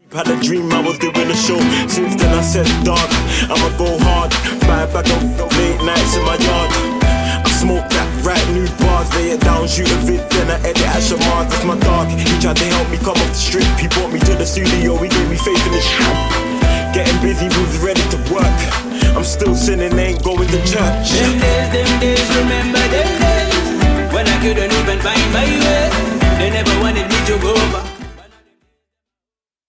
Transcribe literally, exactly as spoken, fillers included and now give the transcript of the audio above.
Had a dream I was doing a show. Since then I said, dog, I'ma go hard. Buy back up late nights in my yard. I smoke that, write new bars, lay it down, shoot a vid, then I edit at Shamar. That's my dog. He tried to help me come off the strip. He brought me to the studio, he gave me faith in the shit. Getting busy, was ready to work. I'm still sinning, ain't going to church. Them days, them days